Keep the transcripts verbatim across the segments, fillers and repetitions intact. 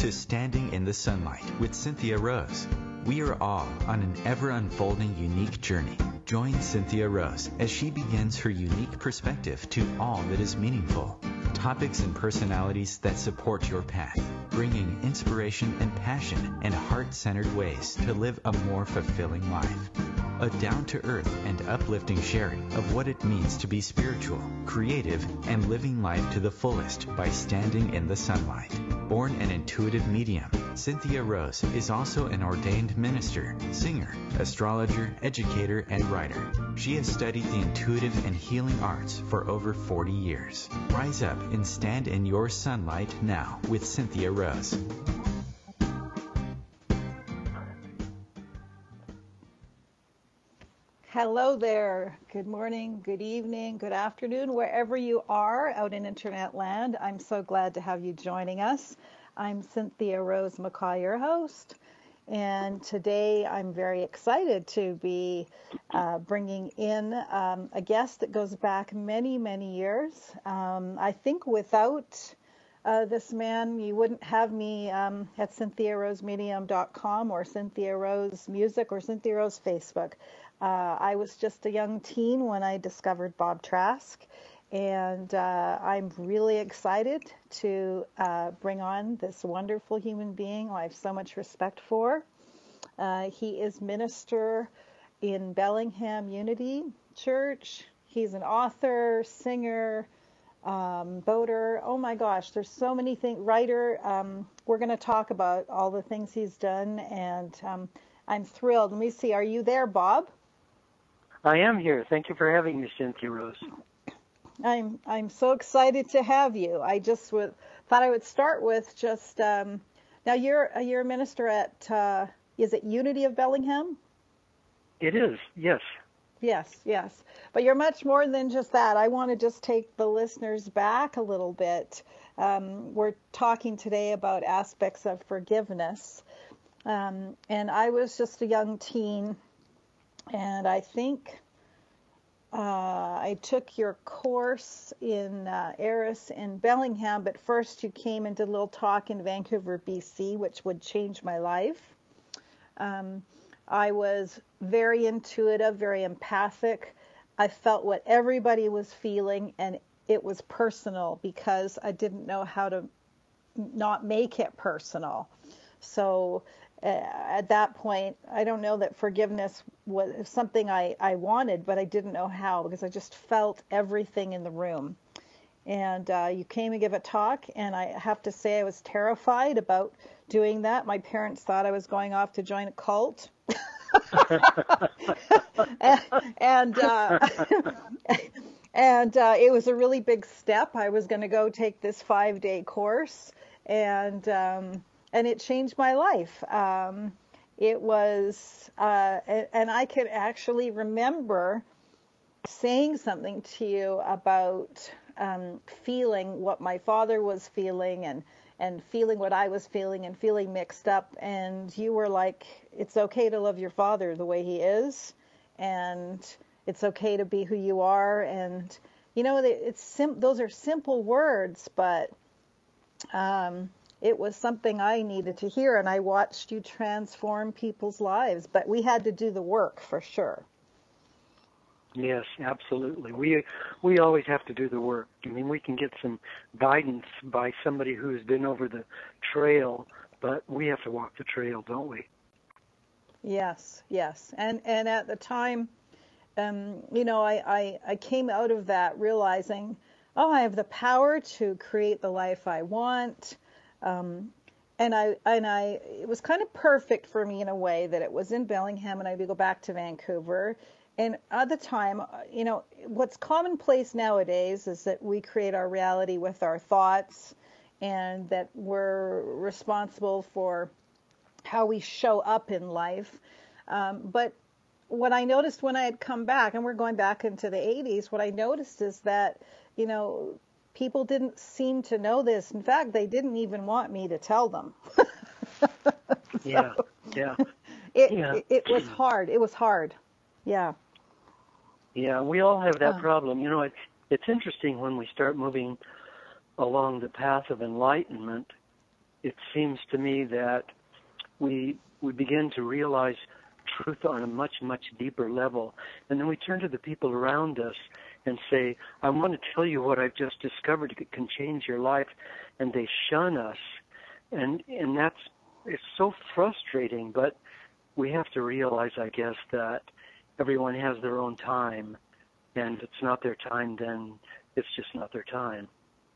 to Standing in the Sunlight with Cynthia Rose. We are all on an ever-unfolding unique journey. Join Cynthia Rose as she begins her unique perspective to all that is meaningful. Topics and personalities that support your path, bringing inspiration and passion and heart-centered ways to live a more fulfilling life. A down-to-earth and uplifting sharing of what it means to be spiritual, creative, and living life to the fullest by standing in the sunlight. Born an intuitive medium, Cynthia Rose is also an ordained minister, singer, astrologer, educator, and writer. She has studied the intuitive and healing arts for over forty years. Rise up and stand in your sunlight now with Cynthia Rose. Hello there. Good morning, good evening, good afternoon, wherever you are out in internet land. I'm so glad to have you joining us. I'm Cynthia Rose McCaw, your host, and today I'm very excited to be uh, bringing in um, a guest that goes back many, many years. Um, I think without uh, this man, you wouldn't have me um, at cynthia rose medium dot com or Cynthia Rose Music or Cynthia Rose Facebook. Uh, I was just a young teen when I discovered Bob Trask, and uh, I'm really excited to uh, bring on this wonderful human being who I have so much respect for. Uh, he is minister in Bellingham Unity Church. He's an author, singer, um, boater. Oh my gosh, there's so many things. Writer. Um, we're going to talk about all the things he's done, and um, I'm thrilled. Let me see. Are you there, Bob? I am here. Thank you for having me, Cynthia Rose. I'm I'm so excited to have you. I just would, thought I would start with just um, now you're you're a minister at uh, is it Unity of Bellingham? It is, yes. Yes, yes. But you're much more than just that. I want to just take the listeners back a little bit. Um, we're talking today about aspects of forgiveness, um, and I was just a young teen. And I think uh, I took your course in uh, Eris in Bellingham, but first you came and did a little talk in Vancouver, B C, which would change my life. Um, I was very intuitive, very empathic. I felt what everybody was feeling, and it was personal because I didn't know how to not make it personal. So Uh, at that point, I don't know that forgiveness was something I, I wanted, but I didn't know how because I just felt everything in the room. And uh, you came and gave a talk, and I have to say I was terrified about doing that. My parents thought I was going off to join a cult. and and, uh, and uh, it was a really big step. I was going to go take this five-day course, and um, And it changed my life. Um, it was, uh, and I could actually remember saying something to you about um, feeling what my father was feeling and, and feeling what I was feeling and feeling mixed up. And you were like, it's okay to love your father the way he is. And it's okay to be who you are. And, you know, it's sim- those are simple words, but um, it was something I needed to hear, and I watched you transform people's lives, but we had to do the work for sure. Yes, absolutely. We we always have to do the work. I mean, we can get some guidance by somebody who's been over the trail, but we have to walk the trail, don't we? Yes, yes. And and at the time, um, you know, I, I, I came out of that realizing, oh, I have the power to create the life I want. Um, and I, and I, it was kind of perfect for me in a way that it was in Bellingham and I would go back to Vancouver. And at the time, you know, what's commonplace nowadays is that we create our reality with our thoughts and that we're responsible for how we show up in life. Um, but what I noticed when I had come back, and we're going back into the eighties, what I noticed is that, you know, people didn't seem to know this. In fact, they didn't even want me to tell them. so yeah, yeah. It, yeah. it it was hard. It was hard. Yeah. Yeah, we all have that Uh, problem. You know, it's it's interesting when we start moving along the path of enlightenment it seems to me that we we begin to realize truth on a much, much deeper level. And then we turn to the people around us and say, I want to tell you what I've just discovered. It can change your life. And they shun us. And and that's, it's so frustrating, but we have to realize, I guess, that everyone has their own time. And if it's not their time, then it's just not their time.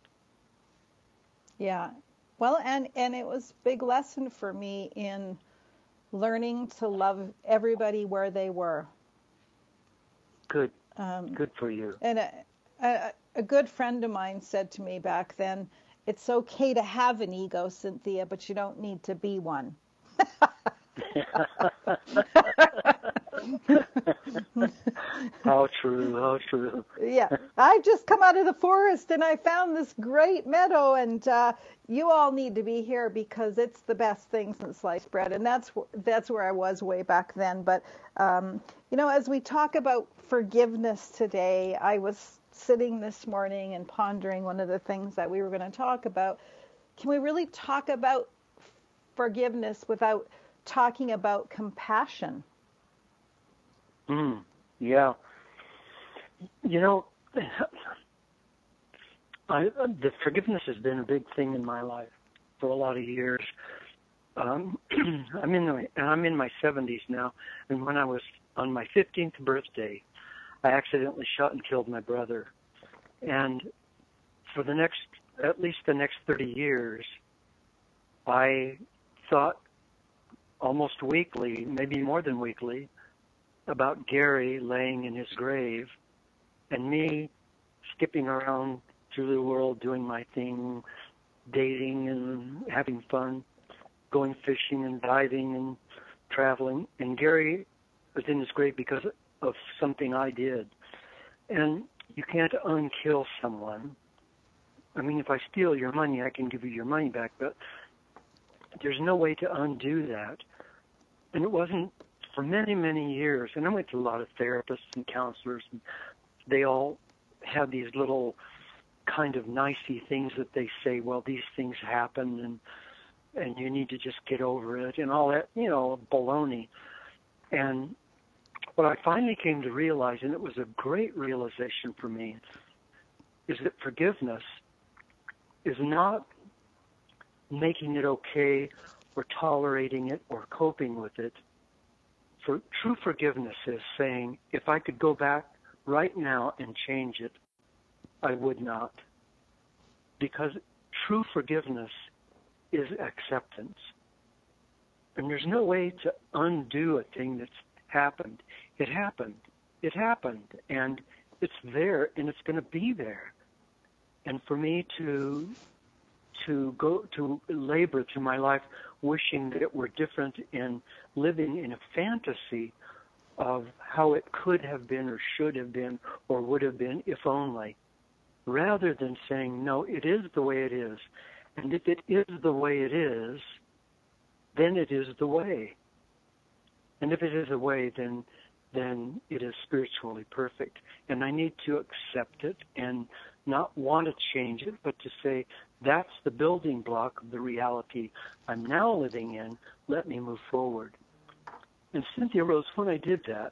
Yeah. Well, and, and it was a big lesson for me in learning to love everybody where they were. Good. Um, Good for you. and a, a, a good friend of mine said to me back then, it's okay to have an ego, Cynthia, but you don't need to be one. How true, how true. Yeah, I've just come out of the forest and I found this great meadow, and uh, you all need to be here because it's the best thing since sliced bread. And that's that's where I was way back then. But um, you know, as we talk about forgiveness today, I was sitting this morning and pondering one of the things that we were going to talk about. Can we really talk about forgiveness without talking about compassion? Mm, yeah. You know, I, the forgiveness has been a big thing in my life for a lot of years. Um, I'm in the, and I'm in my seventies now, and when I was on my fifteenth birthday, I accidentally shot and killed my brother. And for the next, at least the next thirty years, I thought almost weekly, maybe more than weekly, about Gary laying in his grave and me skipping around through the world doing my thing, dating and having fun, going fishing and diving and traveling. And Gary was in his grave because of something I did. And you can't unkill someone. I mean, if I steal your money, I can give you your money back, but there's no way to undo that. And it wasn't for many, many years, and I went to a lot of therapists and counselors, and they all had these little kind of nicey things that they say, well, these things happen, and and you need to just get over it, and all that, you know, baloney. And what I finally came to realize, and it was a great realization for me, is that forgiveness is not making it okay or tolerating it or coping with it. For true forgiveness is saying, if I could go back right now and change it, I would not. Because true forgiveness is acceptance. And there's no way to undo a thing that's happened. It happened. It happened. And it's there, and it's going to be there. And for me to to go to labor through my life wishing that it were different and living in a fantasy of how it could have been or should have been or would have been if only, rather than saying, no, it is the way it is. And if it is the way it is, then it is the way. And if it is the way, then then it is spiritually perfect. And I need to accept it and not want to change it, but to say, that's the building block of the reality I'm now living in. Let me move forward. And Cynthia Rose, when I did that,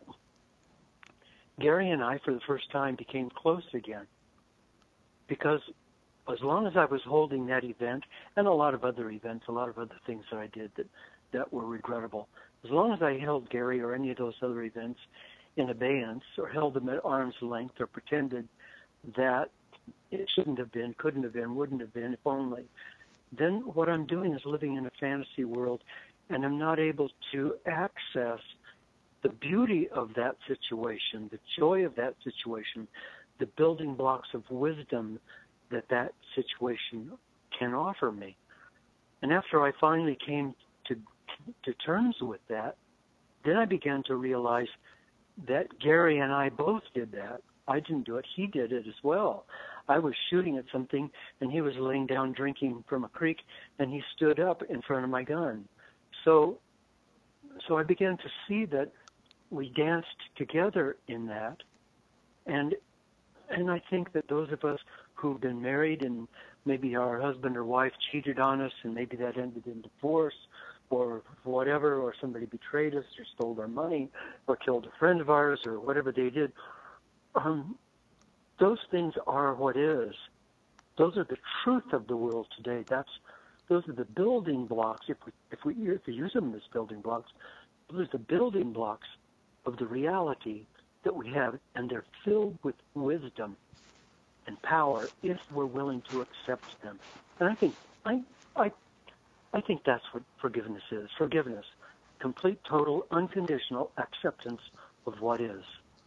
Gary and I, for the first time, became close again. Because as long as I was holding that event, and a lot of other events, a lot of other things that I did that, that were regrettable, as long as I held Gary or any of those other events in abeyance or held them at arm's length or pretended that it shouldn't have been, couldn't have been, wouldn't have been, if only, then what I'm doing is living in a fantasy world, and I'm not able to access the beauty of that situation, the joy of that situation, the building blocks of wisdom that that situation can offer me. And after I finally came to to terms with that, then I began to realize that Gary and I both did that. I didn't do it. He did it as well. I was shooting at something, and he was laying down drinking from a creek, and he stood up in front of my gun. So, so I began to see that we danced together in that, and and I think that those of us who've been married and maybe our husband or wife cheated on us and maybe that ended in divorce or whatever, or somebody betrayed us or stole our money or killed a friend of ours or whatever they did. Um, those things are what is. Those are the truth of the world today. That's those are the building blocks. If we if we if we use them as building blocks, those are the building blocks of the reality that we have, and they're filled with wisdom and power if we're willing to accept them. And I think I I I think that's what forgiveness is. Forgiveness, complete, total, unconditional acceptance of what is.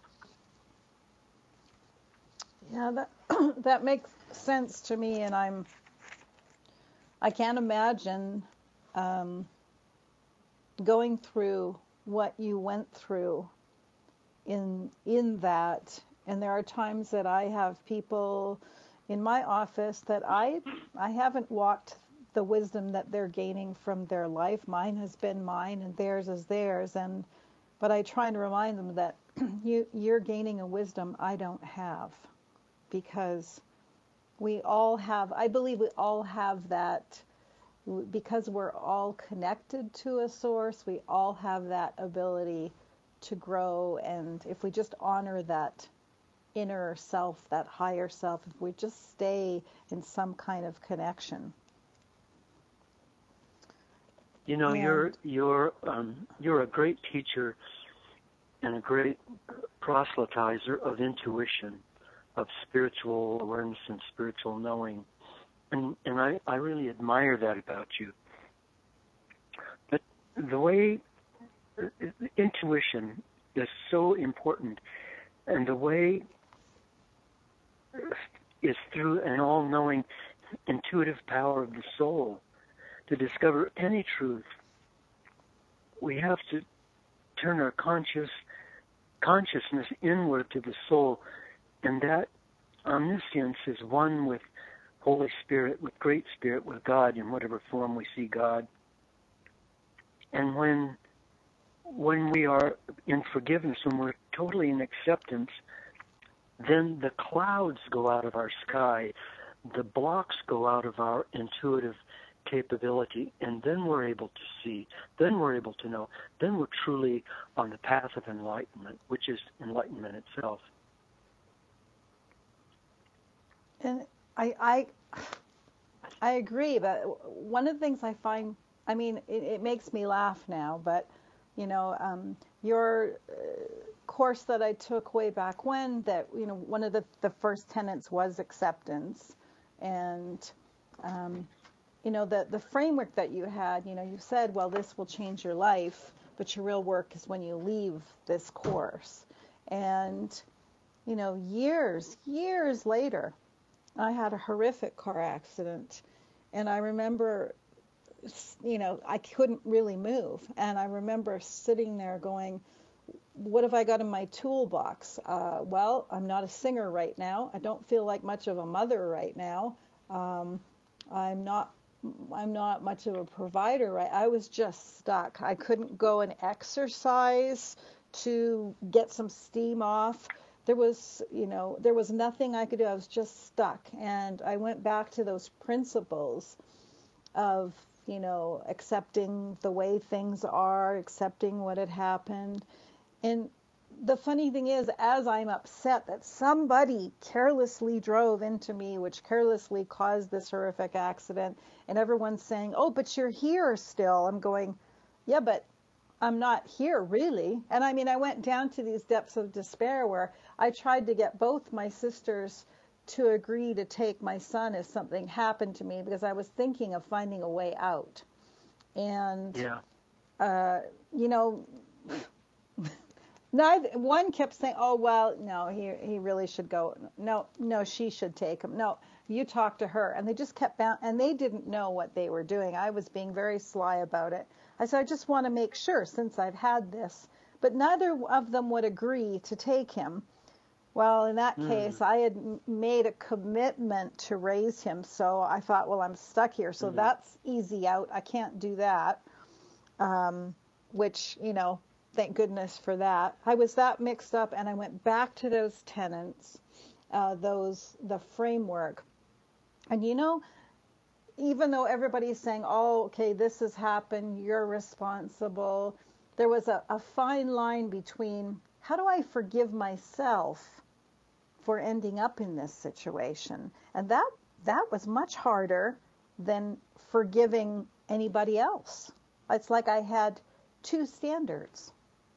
Yeah, that that makes sense to me, and I'm I can't imagine um, going through what you went through in in that. And there are times that I have people in my office that I I haven't walked the wisdom that they're gaining from their life. Mine has been mine, and theirs is theirs. And but I try and remind them that you you're gaining a wisdom I don't have, because we all have, I believe we all have that, because we're all connected to a source, we all have that ability to grow. And if we just honor that inner self, that higher self, if we just stay in some kind of connection. You know, And you're you're um, you're a great teacher and a great proselytizer of intuition, of spiritual awareness and spiritual knowing. And, and I, I really admire that about you. But the way uh, intuition is so important, and the way is through an all-knowing, intuitive power of the soul. To discover any truth, we have to turn our conscious consciousness inward to the soul, and that omniscience is one with Holy Spirit, with Great Spirit, with God, in whatever form we see God. And when when we are in forgiveness, when we're totally in acceptance, then the clouds go out of our sky, the blocks go out of our intuitive capability, and then we're able to see, then we're able to know, then we're truly on the path of enlightenment, which is enlightenment itself. and I I I agree, but one of the things I find, I mean, it, it makes me laugh now, but you know, um, your uh, course that I took way back when, that, you know, one of the, the first tenets was acceptance. And, um, you know, the, the framework that you had, you know, you said, well, this will change your life, but your real work is when you leave this course. And, you know, years, years later, I had a horrific car accident. And I remember, you know, I couldn't really move. And I remember sitting there going, what have I got in my toolbox? Uh, well, I'm not a singer right now. I don't feel like much of a mother right now. Um, I'm not I'm not much of a provider, right? I was just stuck. I couldn't go and exercise to get some steam off. There was, you know, there was nothing I could do. I was just stuck. And I went back to those principles of, you know, accepting the way things are, accepting what had happened. And the funny thing is, as I'm upset that somebody carelessly drove into me, which carelessly caused this horrific accident, and everyone's saying, oh, but you're here still. I'm going, yeah, but I'm not here really. And I mean, I went down to these depths of despair where I tried to get both my sisters to agree to take my son if something happened to me, because I was thinking of finding a way out. And, Yeah. uh, you know, neither one kept saying, oh, well, no, he he really should go. No, no, she should take him. No, you talk to her. And they just kept bound, and they didn't know what they were doing. I was being very sly about it. I said, I just want to make sure, since I've had this. But neither of them would agree to take him. Well, in that Mm. case, I had m- made a commitment to raise him. So I thought, well, I'm stuck here. So Mm. that's easy out. I can't do that. Um, which, you know, thank goodness for that. I was that mixed up, and I went back to those tenants, uh, those the framework. And you know, even though everybody's saying, oh, okay, this has happened, you're responsible, there was a, a fine line between how do I forgive myself for ending up in this situation? And that that was much harder than forgiving anybody else. It's like I had two standards.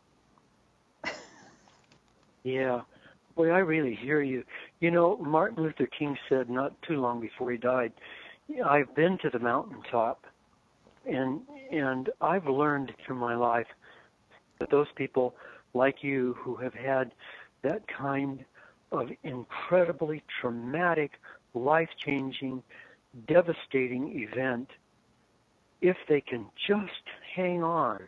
Yeah. Boy, I really hear you. You know, Martin Luther King said not too long before he died, I've been to the mountaintop, and and I've learned through my life that those people like you who have had that kind of incredibly traumatic, life-changing, devastating event, if they can just hang on,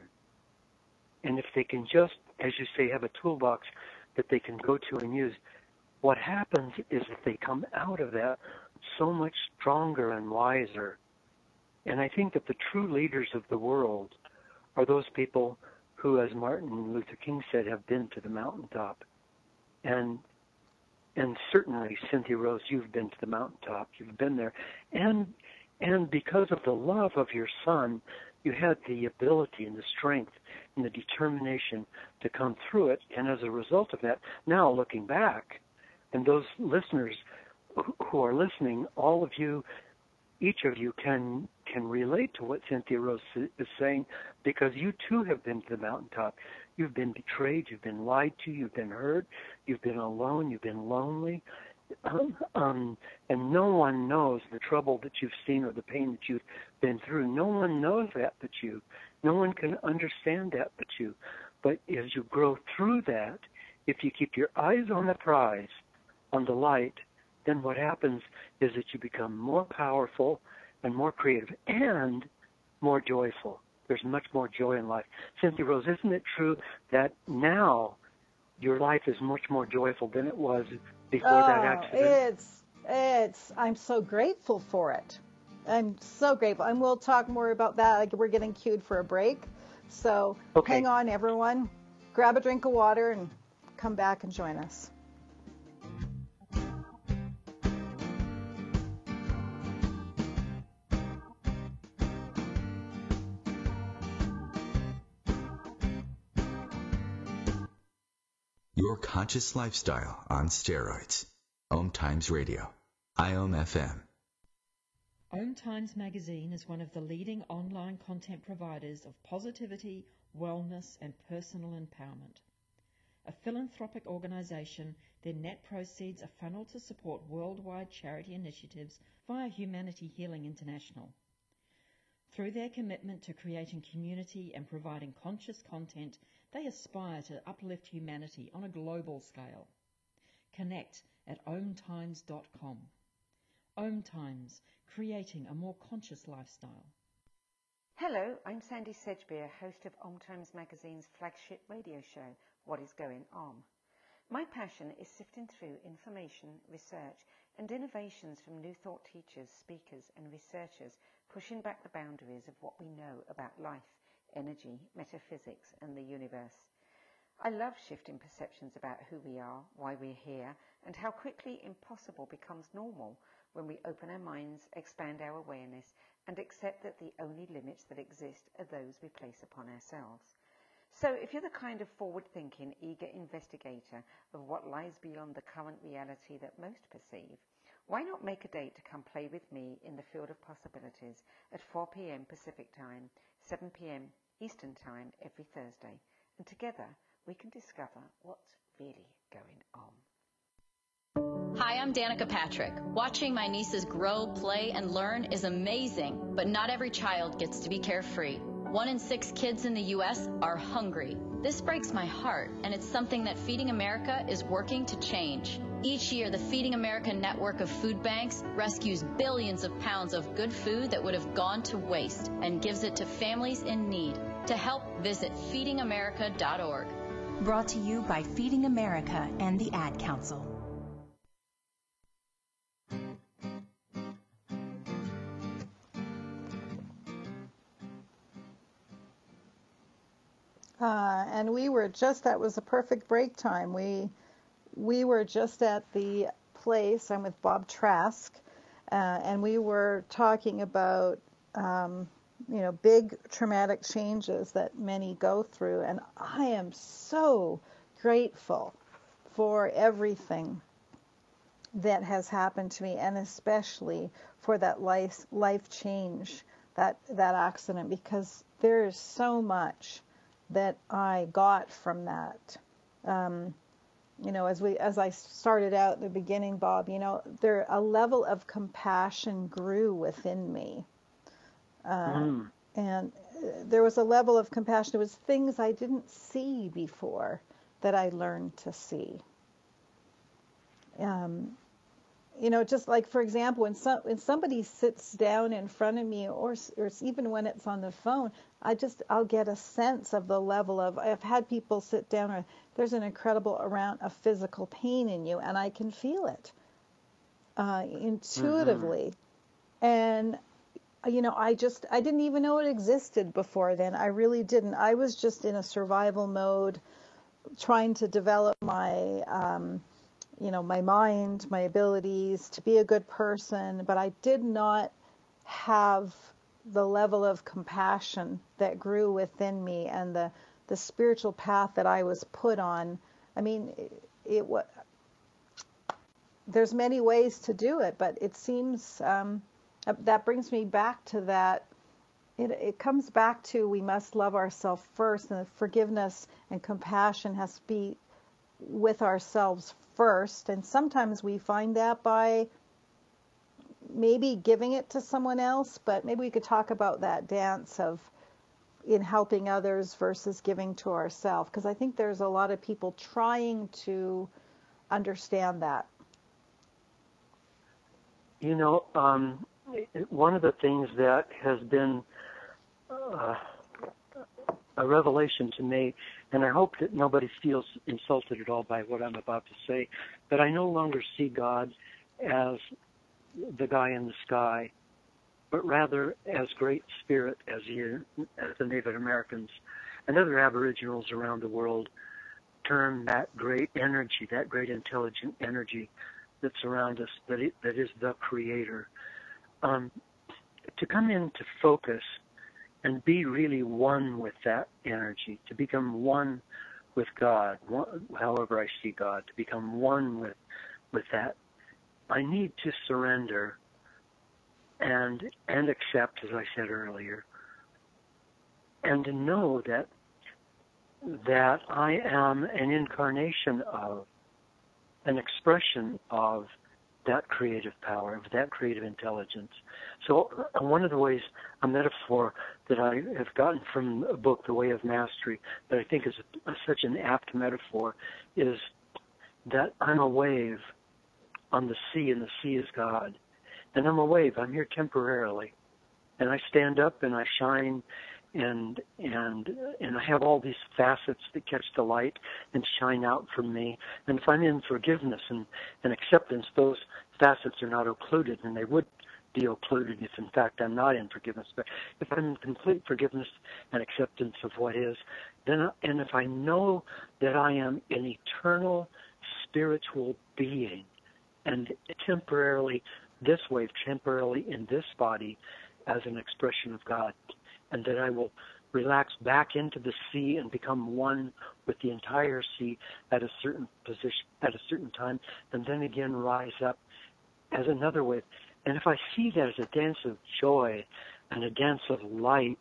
and if they can just, as you say, have a toolbox that they can go to and use, what happens is that they come out of that so much stronger and wiser. And I think that the true leaders of the world are those people who, as Martin Luther King said, have been to the mountaintop. And and certainly, Cynthia Rose, you've been to the mountaintop. You've been there. And and because of the love of your son, you had the ability and the strength and the determination to come through it. And as a result of that, now looking back, and those listeners who are listening, all of you, each of you can can relate to what Cynthia Rose is saying, because you too have been to the mountaintop. You've been betrayed, you've been lied to, you've been hurt, you've been alone, you've been lonely, um, um, and no one knows the trouble that you've seen or the pain that you've been through. No one knows that but you. No one can understand that but you. But as you grow through that, if you keep your eyes on the prize, on the light, then what happens is that you become more powerful and more creative and more joyful. There's much more joy in life. Cynthia Rose, isn't it true that now your life is much more joyful than it was before oh, that accident? It's, it's, I'm so grateful for it. I'm so grateful. And we'll talk more about that. Like, we're getting cued for a break. So okay. Hang on, everyone. Grab a drink of water and come back and join us. Your conscious lifestyle on steroids. Om Times Radio. I O M F M. Om Times Magazine is one of the leading online content providers of positivity, wellness, and personal empowerment. A philanthropic organization, their net proceeds are funneled to support worldwide charity initiatives via Humanity Healing International. Through their commitment to creating community and providing conscious content, they aspire to uplift humanity on a global scale. Connect at om times dot com. Om Times, creating a more conscious lifestyle. Hello, I'm Sandy Sedgbeer, host of Om Times Magazine's flagship radio show, What is Going On? My passion is sifting through information, research, and innovations from new thought teachers, speakers, and researchers, pushing back the boundaries of what we know about life, energy, metaphysics, and the universe. I love shifting perceptions about who we are, why we're here, and how quickly impossible becomes normal when we open our minds, expand our awareness, and accept that the only limits that exist are those we place upon ourselves. So if you're the kind of forward-thinking, eager investigator of what lies beyond the current reality that most perceive, why not make a date to come play with me in the field of possibilities at four p.m. Pacific Time, seven p.m. Eastern Time every Thursday, and together we can discover what's really going on. Hi, I'm Danica Patrick. Watching my nieces grow, play, and learn is amazing, but not every child gets to be carefree. One in six kids in the U S are hungry. This breaks my heart, and it's something that Feeding America is working to change. Each year, the Feeding America network of food banks rescues billions of pounds of good food that would have gone to waste and gives it to families in need. To help, visit feeding america dot org. Brought to you by Feeding America and the Ad Council. Uh, and we were just, that was a perfect break time. We we were just at the place. I'm with Bob Trask, uh, and we were talking about, um, you know, big traumatic changes that many go through. And I am so grateful for everything that has happened to me, and especially for that life life change, that that accident, because there is so much that I got from that. Um, you know, as we as I started out at the beginning, Bob, you know, there a level of compassion grew within me, uh, Mm. and there was a level of compassion. It was things I didn't see before that I learned to see. Um, You know, just like, for example, when some when somebody sits down in front of me, or or even when it's on the phone, I just I'll get a sense of the level of. I've had people sit down, or there's an incredible amount of physical pain in you, and I can feel it uh, intuitively. Mm-hmm. And you know, I just I didn't even know it existed before then. I really didn't. I was just in a survival mode, trying to develop my. Um, you know, my mind, my abilities to be a good person, but I did not have the level of compassion that grew within me, and the, the spiritual path that I was put on. I mean, it, it there's many ways to do it, but it seems um, that brings me back to that. It, it comes back to we must love ourselves first, and forgiveness and compassion has to be with ourselves first. And sometimes we find that by maybe giving it to someone else, but maybe we could talk about that dance of in helping others versus giving to ourselves, because I think there's a lot of people trying to understand that. You know, um, one of the things that has been uh, a revelation to me, and I hope that nobody feels insulted at all by what I'm about to say, but I no longer see God as the guy in the sky, but rather as Great Spirit, as, he, as the Native Americans and other Aboriginals around the world term that great energy, that great intelligent energy that's around us, that, it, that is the Creator. Um, to come into focus and be really one with that energy, to become one with God, one, however I see God, to become one with with that, I need to surrender and and accept, as I said earlier, and to know that that I am an incarnation of, an expression of that creative power, of that creative intelligence. So uh, one of the ways, a metaphor that I have gotten from a book, The Way of Mastery, that I think is a, a, such an apt metaphor, is that I'm a wave on the sea, and the sea is God. And I'm a wave. I'm here temporarily. And I stand up and I shine, and and and I have all these facets that catch the light and shine out from me. And if I'm in forgiveness and, and acceptance, those facets are not occluded, and they would be occluded if, in fact, I'm not in forgiveness. But if I'm in complete forgiveness and acceptance of what is, then and if I know that I am an eternal spiritual being, and temporarily this wave, temporarily in this body, as an expression of God, and that I will relax back into the sea and become one with the entire sea at a certain position, at a certain time, and then again rise up as another wave. And if I see that as a dance of joy and a dance of light,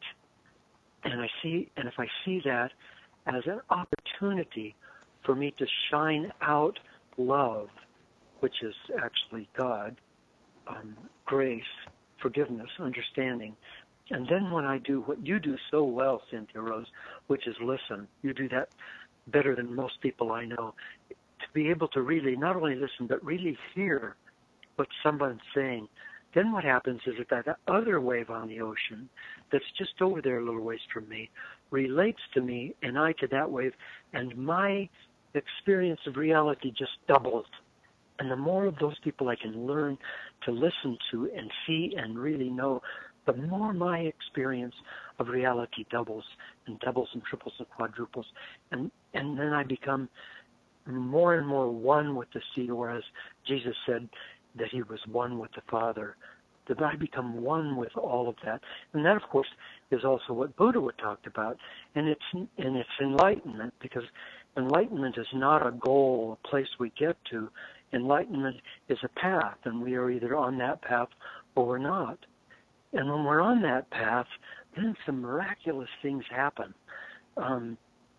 and I see, and if I see that as an opportunity for me to shine out love, which is actually God, um, grace, forgiveness, understanding. And then when I do what you do so well, Cynthia Rose, which is listen, you do that better than most people I know, to be able to really not only listen, but really hear what someone's saying. Then what happens is that that other wave on the ocean that's just over there a little ways from me relates to me, and I to that wave, and my experience of reality just doubles. And the more of those people I can learn to listen to and see and really know, the more my experience of reality doubles and doubles and triples and quadruples. And, and then I become more and more one with the sea, whereas Jesus said that he was one with the Father, that I become one with all of that. And that, of course, is also what Buddha would talked about. And it's and it's enlightenment, because enlightenment is not a goal, a place we get to. Enlightenment is a path, and we are either on that path or we're not. And when we're on that path, then some miraculous things happen. Um,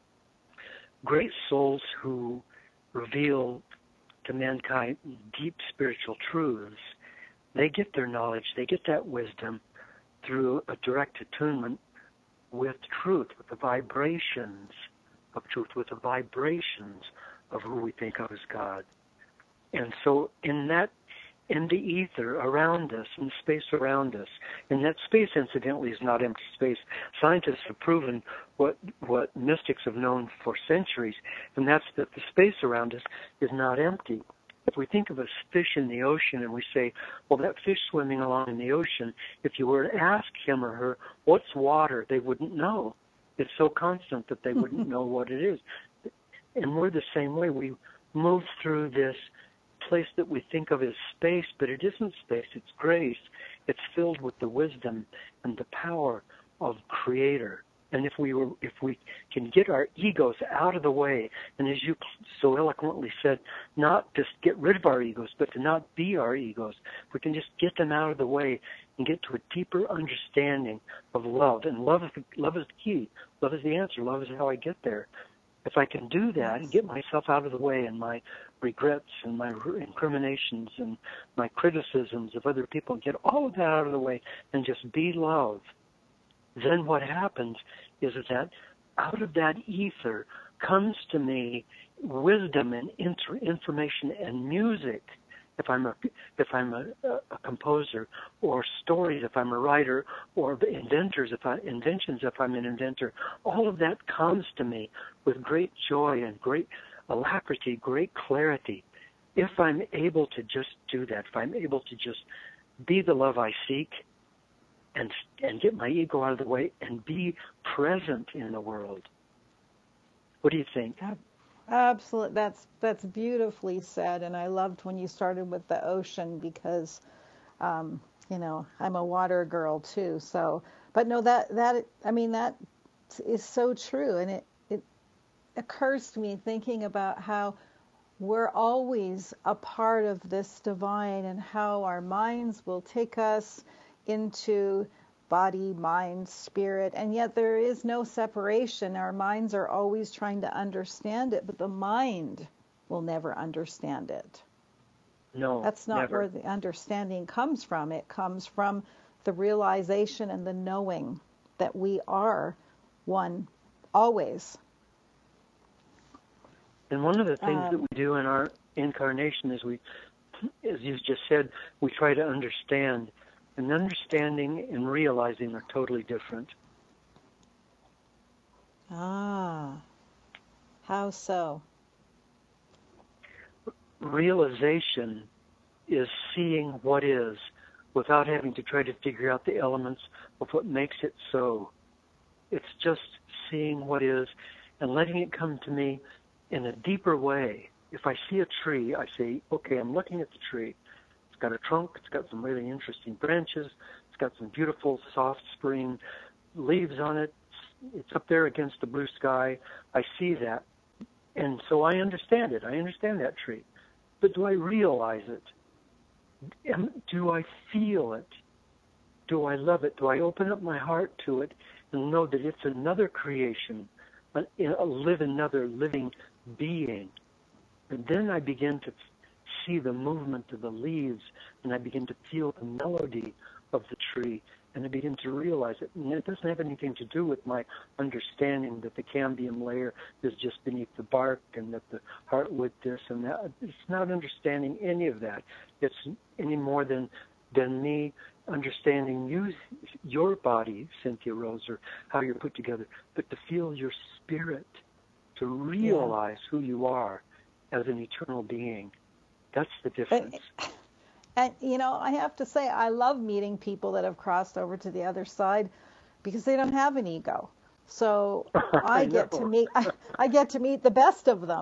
great souls who reveal to mankind deep spiritual truths, they get their knowledge, they get that wisdom through a direct attunement with truth, with the vibrations of truth, with the vibrations of who we think of as God. And so in that, in the ether around us, in the space around us, and that space, incidentally, is not empty space. Scientists have proven what what mystics have known for centuries, and that's that the space around us is not empty. If we think of a fish in the ocean and we say, well, that fish swimming along in the ocean, if you were to ask him or her, what's water, they wouldn't know. It's so constant that they wouldn't know what it is. And we're the same way. We move through this place that we think of as space, but it isn't space, it's grace. It's filled with the wisdom and the power of Creator. And if we were, if we can get our egos out of the way, and as you so eloquently said, not just get rid of our egos, but to not be our egos, if we can just get them out of the way and get to a deeper understanding of love. And love is the, love is the key. Love is the answer. Love is how I get there. If I can do that and get myself out of the way and my regrets and my incriminations and my criticisms of other people, get all of that out of the way and just be love, then what happens is that out of that ether comes to me wisdom and inter- information and music. If I'm a if I'm a, a composer, or stories if I'm a writer, or inventors if I inventions if I'm an inventor, all of that comes to me with great joy and great alacrity, great clarity. If I'm able to just do that, if I'm able to just be the love I seek, and and get my ego out of the way and be present in the world. What do you think? Absolutely, that's that's beautifully said, and I loved when you started with the ocean, because, um, you know, I'm a water girl too. So, but no, that that I mean that is so true, and it it occurs to me thinking about how we're always a part of this divine, and how our minds will take us into body, mind, spirit, and yet there is no separation. Our minds are always trying to understand it, but the mind will never understand it. No, that's not never. Where the understanding comes from. It comes from the realization and the knowing that we are one always. And one of the things um, that we do in our incarnation is we, as you just said, we try to understand. And understanding and realizing are totally different. Ah, how so? Realization is seeing what is without having to try to figure out the elements of what makes it so. It's just seeing what is and letting it come to me in a deeper way. If I see a tree, I say, okay, I'm looking at the tree. It's got a trunk, it's got some really interesting branches, it's got some beautiful, soft spring leaves on it, it's up there against the blue sky. I see that. And so I understand it. I understand that tree. But do I realize it? Do I feel it? Do I love it? Do I open up my heart to it and know that it's another creation, a, a live another living being? And then I begin to see the movement of the leaves, and I begin to feel the melody of the tree, and I begin to realize it. And it doesn't have anything to do with my understanding that the cambium layer is just beneath the bark and that the heartwood this and that. It's not understanding any of that. It's any more than than me understanding you, your body, Cynthia Rose, or how you're put together, but to feel your spirit, to realize yeah. who you are as an eternal being. That's the difference. And, and, you know, I have to say, I love meeting people that have crossed over to the other side because they don't have an ego. So I, I get to meet, I, I get to meet the best of them.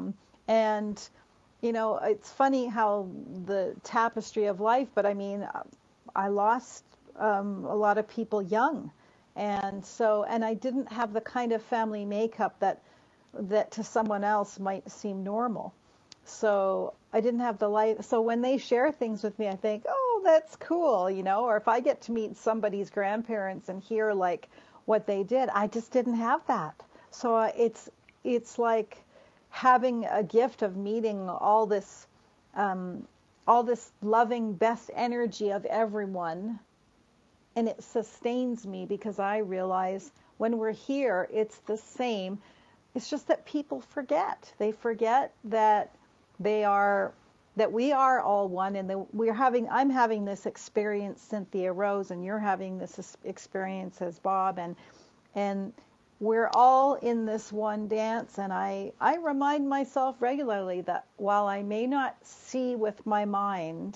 And, you know, it's funny how the tapestry of life, but I mean, I lost um, a lot of people young. And so, and I didn't have the kind of family makeup that, that to someone else might seem normal. So I didn't have the light. So when they share things with me, I think, oh, that's cool, you know, or if I get to meet somebody's grandparents and hear like what they did, I just didn't have that. So uh, it's, it's like having a gift of meeting all this, um, all this loving, best energy of everyone. And it sustains me because I realize when we're here, it's the same. It's just that people forget. They forget that they are, that we are all one, and that we're having, I'm having this experience, Cynthia Rose, and you're having this experience as Bob, and, and we're all in this one dance. And I, I remind myself regularly that while I may not see with my mind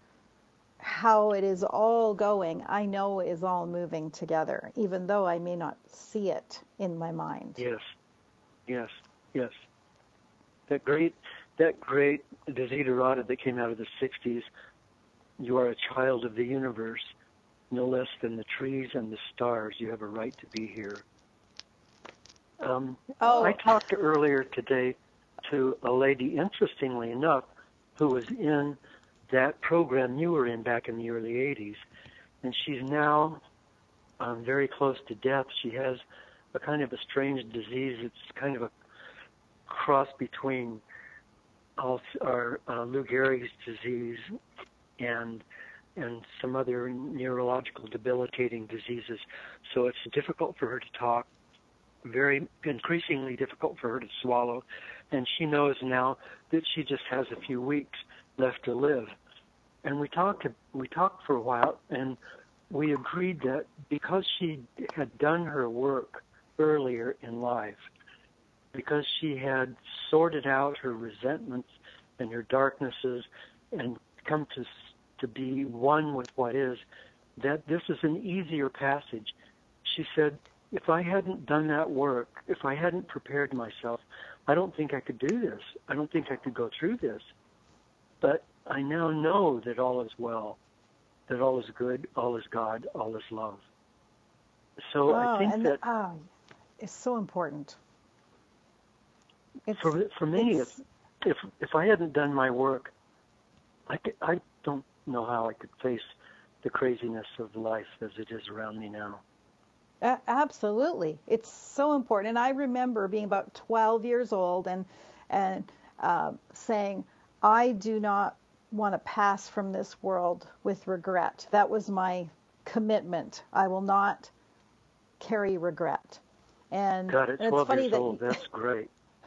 how it is all going, I know it is all moving together, even though I may not see it in my mind. Yes, yes, yes. That great, that great desiderata that came out of the sixties, you are a child of the universe, no less than the trees and the stars. You have a right to be here. Um, oh. I talked earlier today to a lady, interestingly enough, who was in that program you were in back in the early eighties, and she's now um, very close to death. She has a kind of a strange disease. It's kind of a cross between our uh, Lou Gehrig's disease and and some other neurological debilitating diseases. So it's difficult for her to talk, very increasingly difficult for her to swallow, and she knows now that she just has a few weeks left to live. And we talked we talked for a while, and we agreed that because she had done her work earlier in life, because she had sorted out her resentments and her darknesses and come to to be one with what is, that this is an easier passage. She said, if I hadn't done that work, if I hadn't prepared myself, I don't think I could do this. I don't think I could go through this. But I now know that all is well, that all is good, all is God, all is love. So oh, I think and that oh, it's so important. It's, for for me, it's, if, if if I hadn't done my work, I could, I don't know how I could face the craziness of life as it is around me now. Uh, absolutely. It's so important. And I remember being about twelve years old and and uh, saying, I do not want to pass from this world with regret. That was my commitment. I will not carry regret. And, God, at and it's twelve funny years that old, that's great.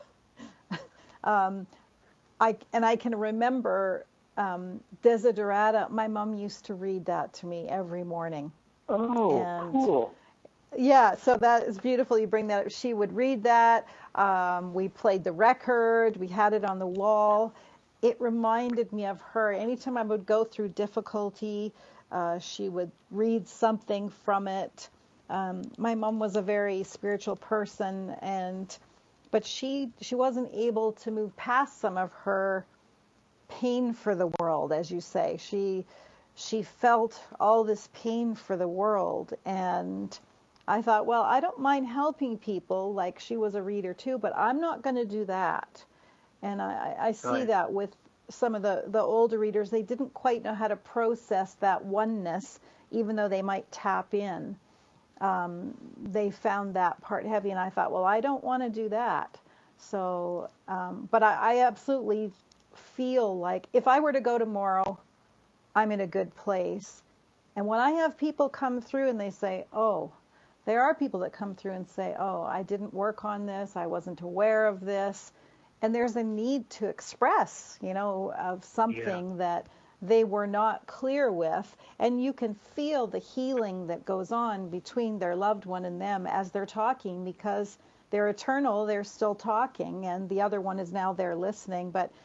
um, I and I can remember um, Desiderata. My mom used to read that to me every morning. Oh, and, cool. Yeah, so that is beautiful. You bring that up. She would read that. Um, we played the record. We had it on the wall. It reminded me of her. Anytime I would go through difficulty, uh, she would read something from it. Um, my mom was a very spiritual person, and but she she wasn't able to move past some of her pain for the world, as you say. She she felt all this pain for the world, and I thought, well, I don't mind helping people, like she was a reader too, but I'm not going to do that. And I, I see Right. that with some of the, the older readers. They didn't quite know how to process that oneness, even though they might tap in. Um, they found that part heavy, and I thought, well, I don't want to do that. So, um, but I, I absolutely feel like if I were to go tomorrow, I'm in a good place. And when I have people come through and they say, oh, there are people that come through and say, oh, I didn't work on this, I wasn't aware of this. And there's a need to express, you know, of something Yeah. that they were not clear with. And you can feel the healing that goes on between their loved one and them as they're talking, because they're eternal, they're still talking, and the other one is now there listening. But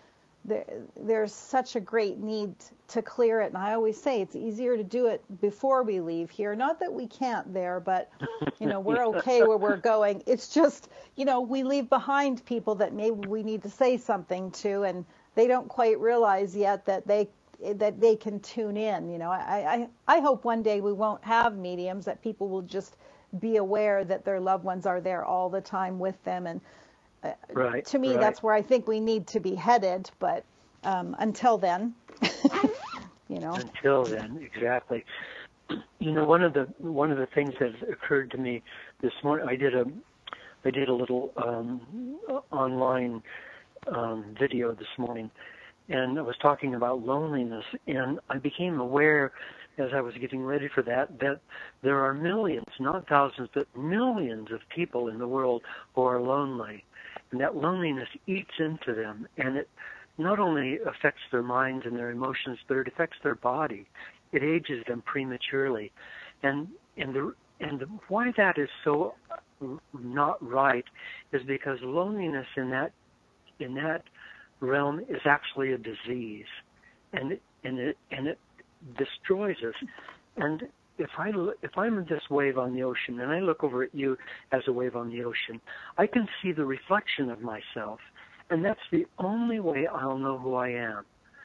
there, there's such a great need to clear it. And I always say it's easier to do it before we leave here. Not that we can't there, but, you know, we're okay where we're going. It's just, you know, we leave behind people that maybe we need to say something to, and they don't quite realize yet that they that they can tune in. You know, I, I, I hope one day we won't have mediums, that people will just be aware that their loved ones are there all the time with them. And uh, right, to me, right. that's where I think we need to be headed. But um, until then, you know. Until then, exactly. You know, one of the one of the things that occurred to me this morning, I did a I did a little um, online um, video this morning, and I was talking about loneliness, and I became aware as I was getting ready for that that there are millions, not thousands, but millions of people in the world who are lonely, and that loneliness eats into them, and it not only affects their minds and their emotions, but it affects their body. It ages them prematurely, and and the and the, why that is so not right is because loneliness in that in that realm is actually a disease, and it, and it and it destroys us. And if I if I'm this wave on the ocean, and I look over at you as a wave on the ocean, I can see the reflection of myself, and that's the only way I'll know who I am.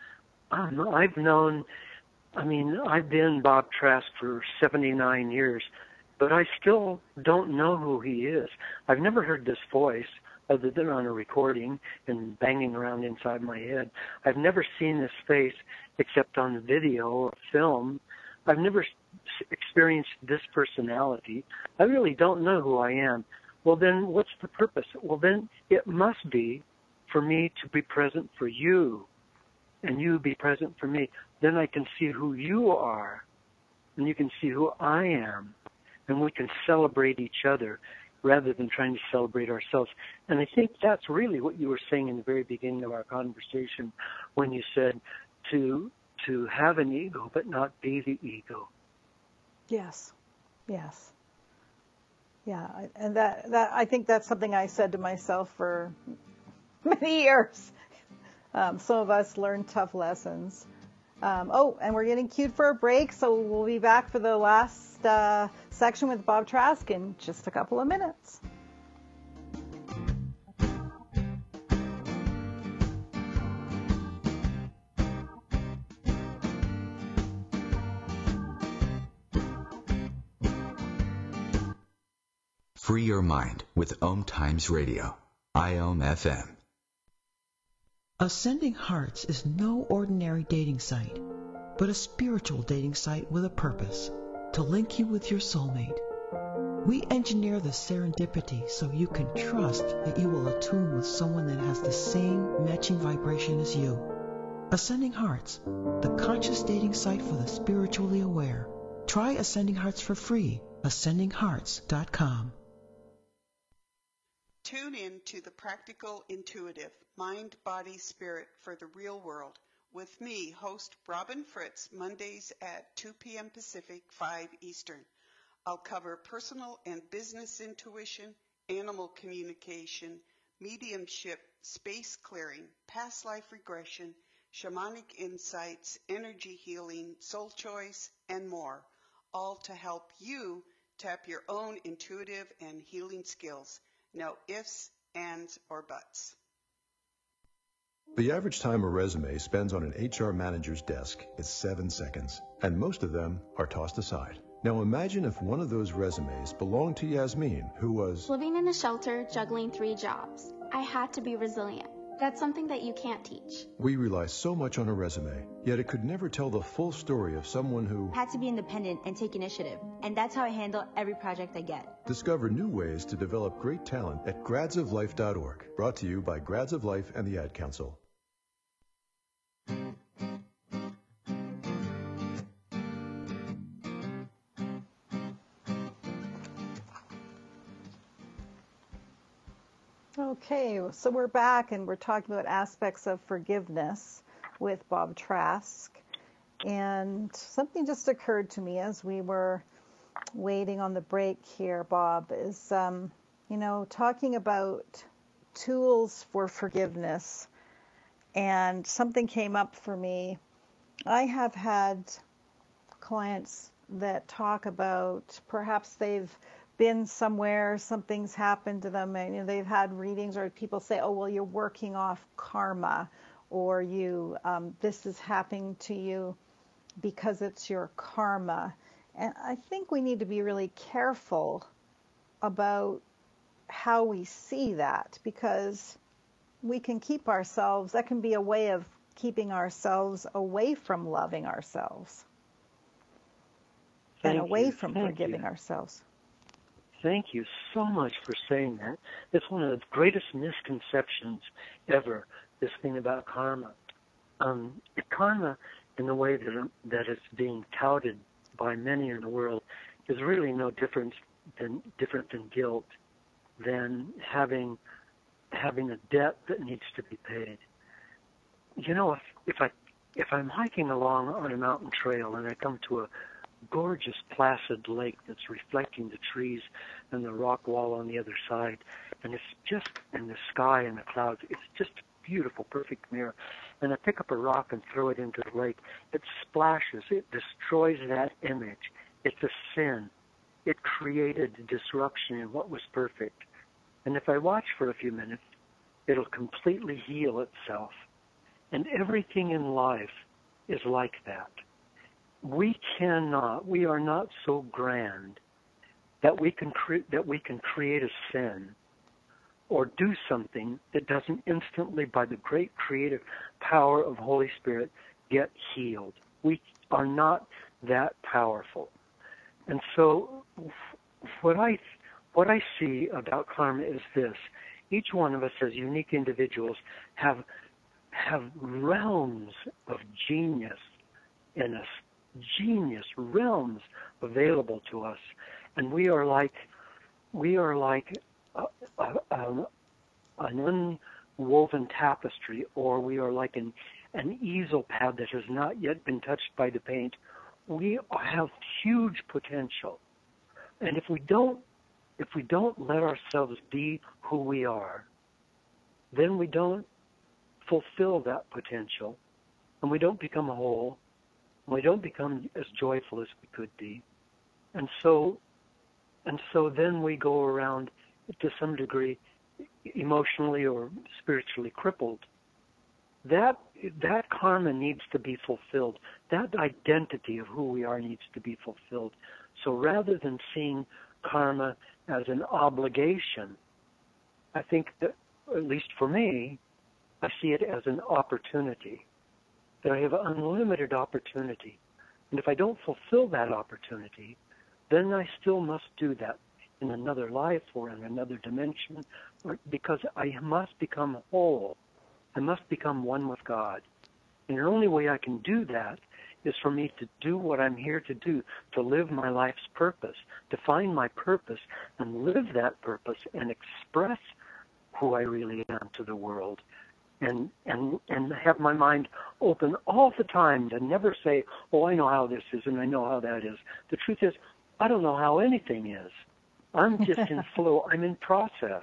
Um, I've known, I mean, I've been Bob Trask for seventy-nine years, but I still don't know who he is. I've never heard this voice other than on a recording and banging around inside my head. I've never seen this face except on video or film. I've never experienced this personality. I really don't know who I am. Well, then what's the purpose? Well, then it must be for me to be present for you, and you be present for me. Then I can see who you are, and you can see who I am, and we can celebrate each other rather than trying to celebrate ourselves. And I think that's really what you were saying in the very beginning of our conversation when you said to to have an ego but not be the ego. Yes, yes. Yeah, and that, that I think that's something I said to myself for many years. Um, some of us learn tough lessons. Um, oh, and we're getting cued for a break, so we'll be back for the last uh, section with Bob Trask in just a couple of minutes. Free your mind with Om Times Radio, I O M F M. Ascending Hearts is no ordinary dating site, but a spiritual dating site with a purpose, to link you with your soulmate. We engineer the serendipity so you can trust that you will attune with someone that has the same matching vibration as you. Ascending Hearts, the conscious dating site for the spiritually aware. Try Ascending Hearts for free, ascending hearts dot com. Tune in to The Practical Intuitive, Mind, Body, Spirit for the Real World with me, host Robin Fritz, Mondays at two p.m. Pacific, five Eastern. I'll cover personal and business intuition, animal communication, mediumship, space clearing, past life regression, shamanic insights, energy healing, soul choice, and more, all to help you tap your own intuitive and healing skills. No ifs, ands, or buts. The average time a resume spends on an H R manager's desk is seven seconds, and most of them are tossed aside. Now imagine if one of those resumes belonged to Yasmin, who was living in a shelter, juggling three jobs. I had to be resilient. That's something that you can't teach. We rely so much on a resume, yet it could never tell the full story of someone who had to be independent and take initiative. And that's how I handle every project I get. Discover new ways to develop great talent at grads of life dot org. Brought to you by Grads of Life and the Ad Council. Okay, so we're back and we're talking about aspects of forgiveness with Bob Trask. And something just occurred to me as we were waiting on the break here, Bob, is, um, you know, talking about tools for forgiveness. and something came up for me. I have had clients that talk about perhaps they've been somewhere, something's happened to them, and you know, they've had readings, or people say, oh, well, you're working off karma, or you, um, this is happening to you because it's your karma. And I think we need to be really careful about how we see that, because we can keep ourselves, that can be a way of keeping ourselves away from loving ourselves. Thank and away you. from Thank forgiving you. ourselves. Thank you so much for saying that. It's one of the greatest misconceptions ever, this thing about karma. Um, karma, in the way that, that it's being touted by many in the world, is really no different than different than guilt, than having having a debt that needs to be paid. You know, if, if I if I'm hiking along on a mountain trail and I come to a gorgeous placid lake that's reflecting the trees and the rock wall on the other side, and it's just in the sky and the clouds, it's just a beautiful, perfect mirror, and I pick up a rock and throw it into the lake, it splashes, it destroys that image. It's a sin. It created disruption in what was perfect. And if I watch for a few minutes, it'll completely heal itself. And everything in life is like that. We cannot, we are not so grand that we can cre- that we can create a sin or do something that doesn't instantly, by the great creative power of Holy Spirit, get healed. We are not that powerful. And so what I what I see about karma is this. Each one of us as unique individuals have have realms of genius in us, genius realms available to us, and we are like we are like a, a, a, an unwoven tapestry, or we are like an an easel pad that has not yet been touched by the paint. We have huge potential, and if we don't if we don't let ourselves be who we are, then we don't fulfill that potential, and we don't become whole, and we don't become as joyful as we could be. And so and so then we go around to some degree emotionally or spiritually crippled. That that karma needs to be fulfilled. That identity of who we are needs to be fulfilled. So rather than seeing karma as an obligation, I think that, at least for me, I see it as an opportunity, that I have unlimited opportunity. And if I don't fulfill that opportunity, then I still must do that in another life or in another dimension, or, because I must become whole. I must become one with God. And the only way I can do that is for me to do what I'm here to do, to live my life's purpose, to find my purpose and live that purpose and express who I really am to the world. And, and and have my mind open all the time to never say, oh, I know how this is and I know how that is. The truth is, I don't know how anything is. I'm just in flow. I'm in process.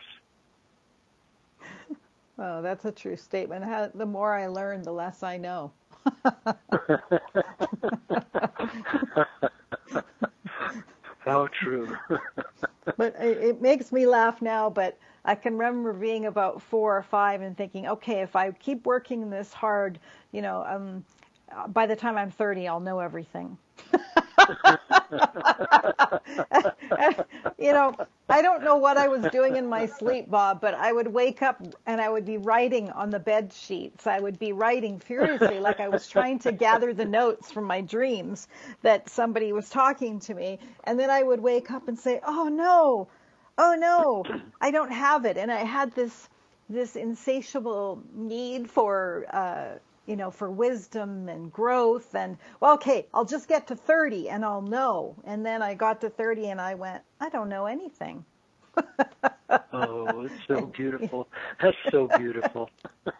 Oh, that's a true statement. How, the more I learn, the less I know. How true. But it, it makes me laugh now, but I can remember being about four or five and thinking, okay, if I keep working this hard, you know, um, by the time I'm thirty, I'll know everything. And, you know, I don't know what I was doing in my sleep, Bob, but I would wake up and I would be writing on the bed sheets. I would be writing furiously, like I was trying to gather the notes from my dreams that somebody was talking to me. And then I would wake up and say, oh no, oh no, I don't have it. And I had this this insatiable need for uh you know, for wisdom and growth, and, well, okay, I'll just get to thirty and I'll know. And then I got to thirty and I went, I don't know anything. Oh, it's so beautiful. That's so beautiful.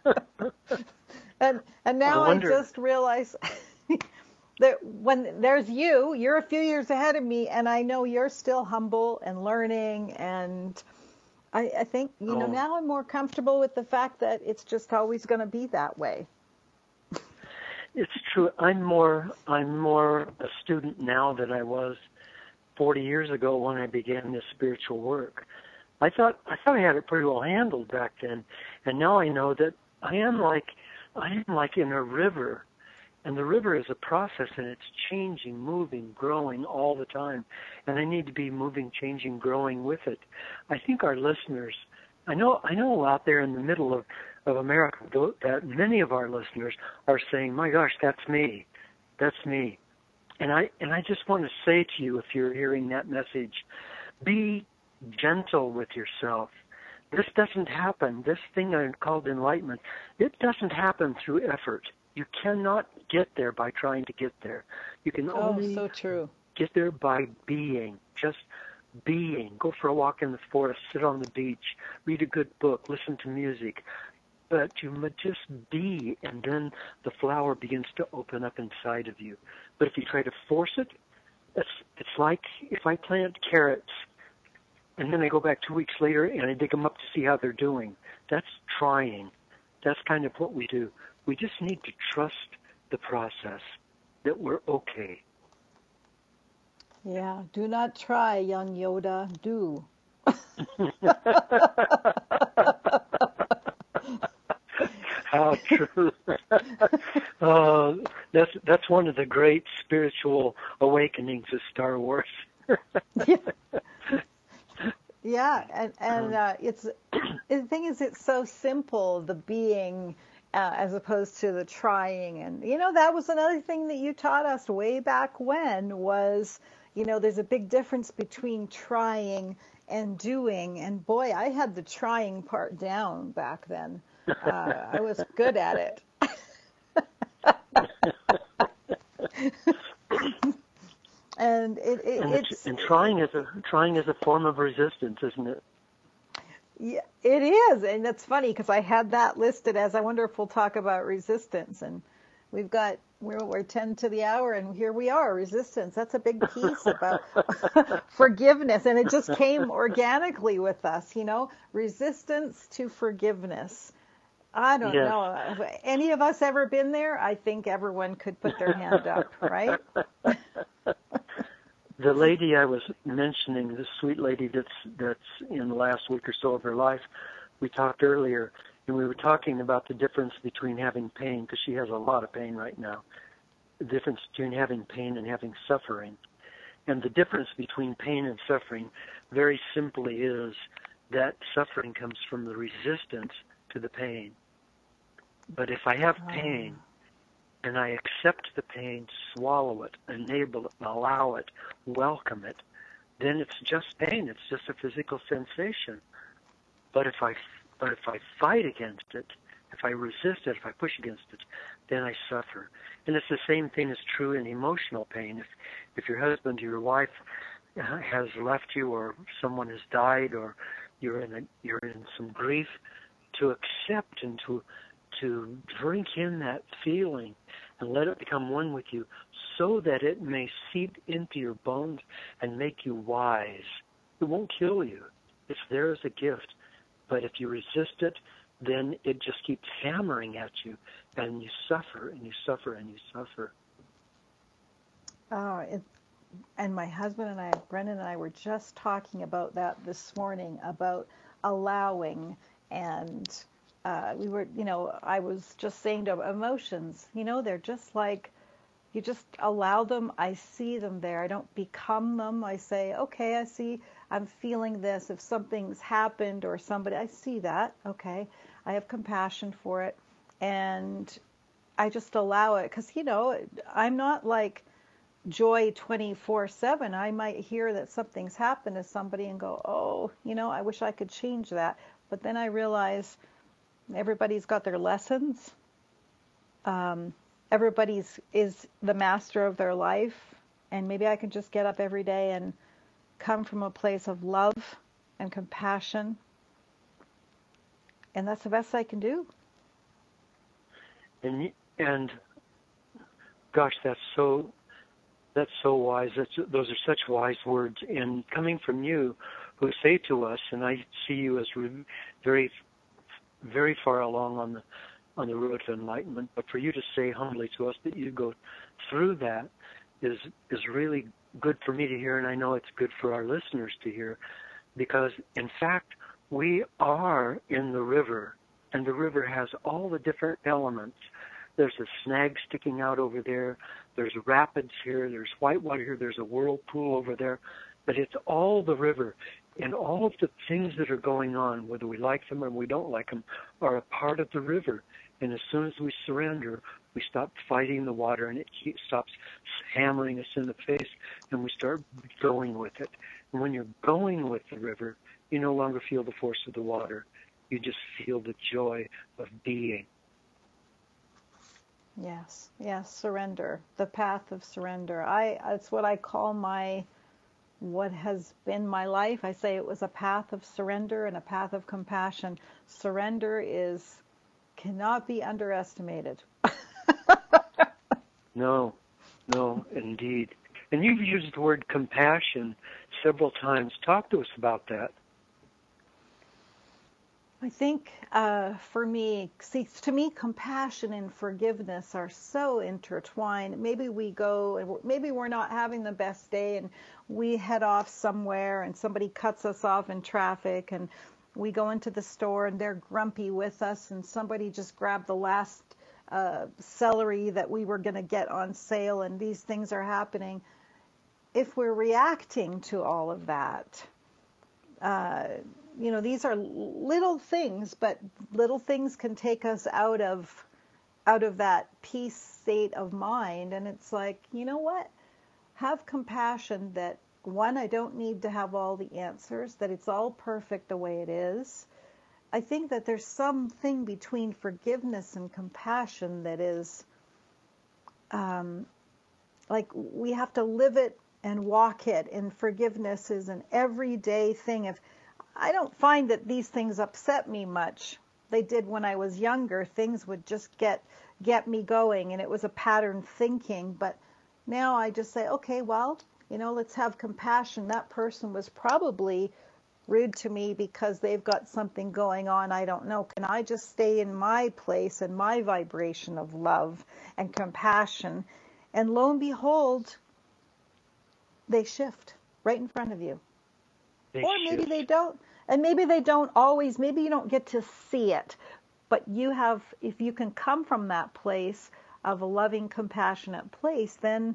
and and now I, I just realize that when there's you, you're a few years ahead of me, and I know you're still humble and learning and I, I think, you know, Oh. now I'm more comfortable with the fact that it's just always going to be that way. It's true. I'm more I'm more a student now than I was forty years ago when I began this spiritual work. I thought I thought I had it pretty well handled back then, and now I know that I am like I am like in a river, and the river is a process, and it's changing, moving, growing all the time, and I need to be moving, changing, growing with it. I think our listeners, I know I know out there in the middle of of America that many of our listeners are saying, "My gosh, that's me, that's me," and I and I just want to say to you, if you're hearing that message, be gentle with yourself. This doesn't happen. This thing called enlightenment, it doesn't happen through effort. You cannot get there by trying to get there. You can only oh, so true. get there by being, just being. Go for a walk in the forest, sit on the beach, read a good book, listen to music. But you must just be, and then the flower begins to open up inside of you. But if you try to force it, it's, it's like if I plant carrots, and then I go back two weeks later and I dig them up to see how they're doing. That's trying. That's kind of what we do. We just need to trust the process, that we're okay. Yeah, do not try, young Yoda, do. How true. uh, that's that's one of the great spiritual awakenings of Star Wars. yeah. yeah, and and uh, it's the thing is, it's so simple, the being, uh, as opposed to the trying. And you know, that was another thing that you taught us way back when was, you know, there's a big difference between trying and doing. And boy, I had the trying part down back then. Uh, I was good at it. and it, it and, it's and trying is a trying is a form of resistance, isn't it? Yeah, it is, and it's funny because I had that listed as I wonder if we'll talk about resistance, and we've got we're we're ten to the hour, and here we are, resistance. That's a big piece about forgiveness, and it just came organically with us, you know, resistance to forgiveness. I don't yes. know. Have any of us ever been there? I think everyone could put their hand up, right? The lady I was mentioning, the sweet lady that's that's in the last week or so of her life, we talked earlier, and we were talking about the difference between having pain, because she has a lot of pain right now, the difference between having pain and having suffering. And the difference between pain and suffering very simply is that suffering comes from the resistance to the pain. But if I have pain, and I accept the pain, swallow it, enable it, allow it, welcome it, then it's just pain. It's just a physical sensation. But if I, but if I fight against it, if I resist it, if I push against it, then I suffer. And it's the same thing is true in emotional pain. If, if your husband or your wife has left you, or someone has died, or you're in a, you're in some grief, to accept and to to drink in that feeling and let it become one with you so that it may seep into your bones and make you wise. It won't kill you. It's there as a gift. But if you resist it, then it just keeps hammering at you, and you suffer and you suffer and you suffer. Oh, it, and my husband and I, Brendan and I, were just talking about that this morning, about allowing. And uh, we were, you know, I was just saying to emotions, you know, they're just like, you just allow them. I see them there. I don't become them. I say, okay, I see, I'm feeling this. If something's happened or somebody, I see that. Okay. I have compassion for it. And I just allow it. Because, you know, I'm not like joy twenty-four seven. I might hear that something's happened to somebody and go, oh, you know, I wish I could change that. But then I realize everybody's got their lessons. Um, everybody's is the master of their life. And maybe I can just get up every day and come from a place of love and compassion. And that's the best I can do. And, and gosh, that's so, that's so wise. That's, those are such wise words. And coming from you, who say to us, and I see you as re- very, very far along on the on the road to enlightenment, but for you to say humbly to us that you go through that is is really good for me to hear, and I know it's good for our listeners to hear, because in fact we are in the river, and the river has all the different elements. There's a snag sticking out over there, there's rapids here, there's whitewater here, there's a whirlpool over there, but it's all the river. And all of the things that are going on, whether we like them or we don't like them, are a part of the river. And as soon as we surrender, we stop fighting the water, and it keeps, stops hammering us in the face, and we start going with it. And when you're going with the river, you no longer feel the force of the water. You just feel the joy of being. Yes, yes, surrender, the path of surrender. I, it's what I call my, what has been my life. I say it was a path of surrender and a path of compassion. Surrender is, cannot be underestimated. No, no, indeed. And you've used the word compassion several times. Talk to us about that. I think uh, for me, see, to me, compassion and forgiveness are so intertwined. Maybe we go, and maybe we're not having the best day, and we head off somewhere, and somebody cuts us off in traffic, and we go into the store, and they're grumpy with us, and somebody just grabbed the last uh, celery that we were going to get on sale, and these things are happening. If we're reacting to all of that, uh, you know, these are little things, but little things can take us out of out of that peace state of mind. And it's like, you know what? Have compassion that, one, I don't need to have all the answers, that it's all perfect the way it is. I think that there's something between forgiveness and compassion that is um, like we have to live it and walk it, and forgiveness is an everyday thing. If I don't find that these things upset me much. They did when I was younger. Things would just get get me going, and it was a pattern thinking. But now I just say, okay, well, you know, let's have compassion. That person was probably rude to me because they've got something going on I don't know. Can I just stay in my place and my vibration of love and compassion? And lo and behold, they shift right in front of you. They or maybe shift. they don't. And maybe they don't always, maybe you don't get to see it. But you have, if you can come from that place of a loving, compassionate place, then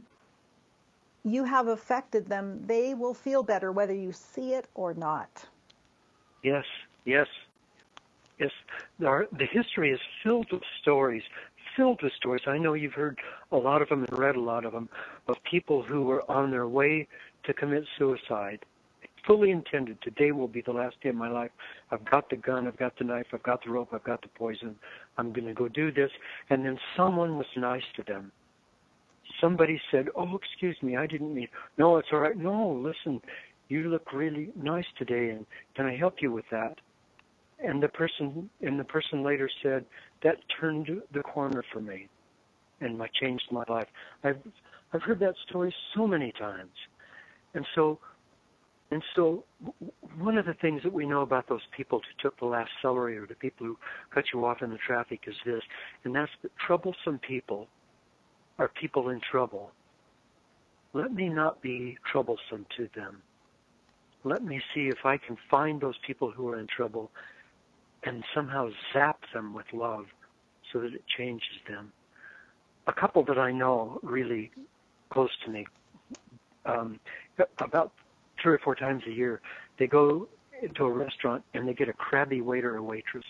you have affected them. They will feel better whether you see it or not. Yes, yes, yes. Our, the history is filled with stories, filled with stories. I know you've heard a lot of them and read a lot of them, of people who were on their way to commit suicide, fully intended, today will be the last day of my life. I've got the gun, I've got the knife, I've got the rope, I've got the poison. I'm going to go do this. And then someone was nice to them. Somebody said, oh, excuse me, I didn't mean, no, it's all right. No, listen, you look really nice today, and can I help you with that? And the person and the person later said, that turned the corner for me, and I changed my life. I've I've heard that story so many times. And so And so one of the things that we know about those people who took the last celery or the people who cut you off in the traffic is this, and that's that troublesome people are people in trouble. Let me not be troublesome to them. Let me see if I can find those people who are in trouble and somehow zap them with love so that it changes them. A couple that I know really close to me, um, about three or four times a year, they go into a restaurant and they get a crabby waiter or waitress.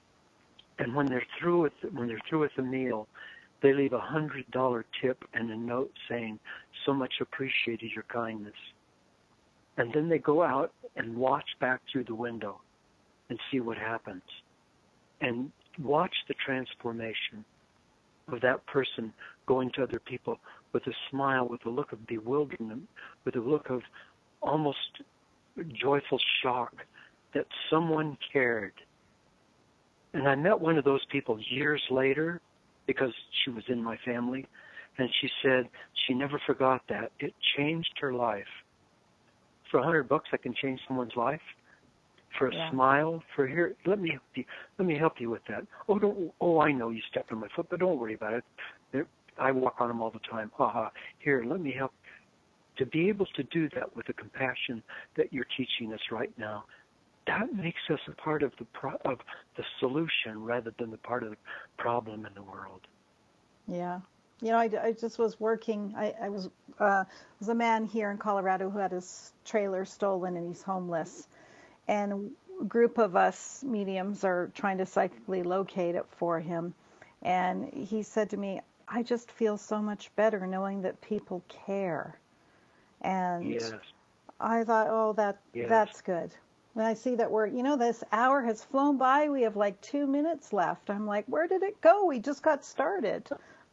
And when they're through with when they're through with the meal, they leave a hundred dollar tip and a note saying, "So much appreciated your kindness." And then they go out and watch back through the window and see what happens, and watch the transformation of that person going to other people with a smile, with a look of bewilderment, with a look of almost joyful shock that someone cared. And I met one of those people years later because she was in my family, and she said she never forgot that. It changed her life for a hundred bucks, I can change someone's life. For a Yeah. smile, for here, let me help you. Let me help you with that. Oh, don't. Oh, I know you stepped on my foot, but don't worry about it. There, I walk on them all the time. Ha ha. Here, let me help. To be able to do that with the compassion that you're teaching us right now, that makes us a part of the pro- of the solution rather than the part of the problem in the world. Yeah. You know, I, I just was working. I, I was uh, was a man here in Colorado who had his trailer stolen and he's homeless. And a group of us mediums are trying to psychically locate it for him. And he said to me, I just feel so much better knowing that people care. And Yes. I thought, oh, that Yes. that's good. When I see that we're, you know, this hour has flown by. We have like two minutes left. I'm like, where did it go? We just got started.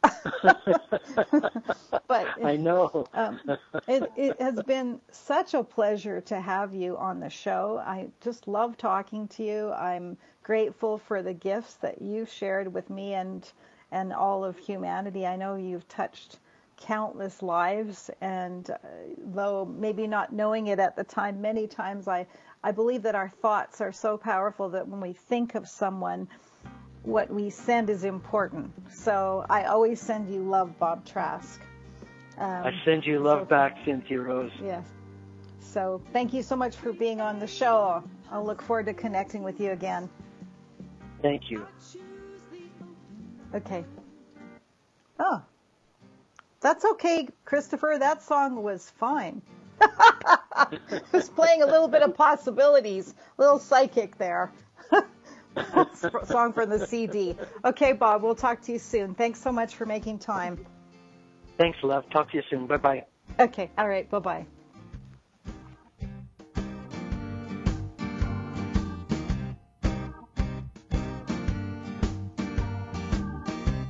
But I know. um, it, it has been such a pleasure to have you on the show. I just love talking to you. I'm grateful for the gifts that you've shared with me and and all of humanity. I know you've touched countless lives, and uh, though maybe not knowing it at the time, many times I, I believe that our thoughts are so powerful that when we think of someone, what we send is important. So I always send you love, Bob Trask. Um, I send you love so, back, Cynthia Rose. Yes. So thank you so much for being on the show. I'll look forward to connecting with you again. Thank you. Okay. Oh, that's okay, Christopher. That song was fine. It was playing a little bit of possibilities, a little psychic there. That's a song from the C D. Okay, Bob, we'll talk to you soon. Thanks so much for making time. Thanks, love. Talk to you soon. Bye-bye. Okay, all right, bye-bye.